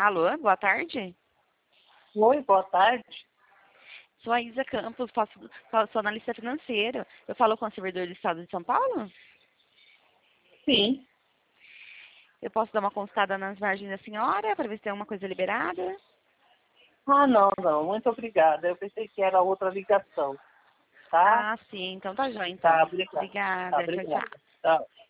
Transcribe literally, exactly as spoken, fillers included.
Alô, boa tarde. Oi, boa tarde. Sou a Isa Campos, faço, sou analista financeira. Eu falo com o servidor do Estado de São Paulo? Sim. Eu posso dar uma consultada nas margens da senhora para ver se tem alguma coisa liberada? Ah, não, não. Muito obrigada. Eu pensei que era outra ligação. Tá? Ah, sim. Então tá jóia, Tá, então. obrigada. Tá, Obrigada. Tchau, obrigada. tchau. Tchau.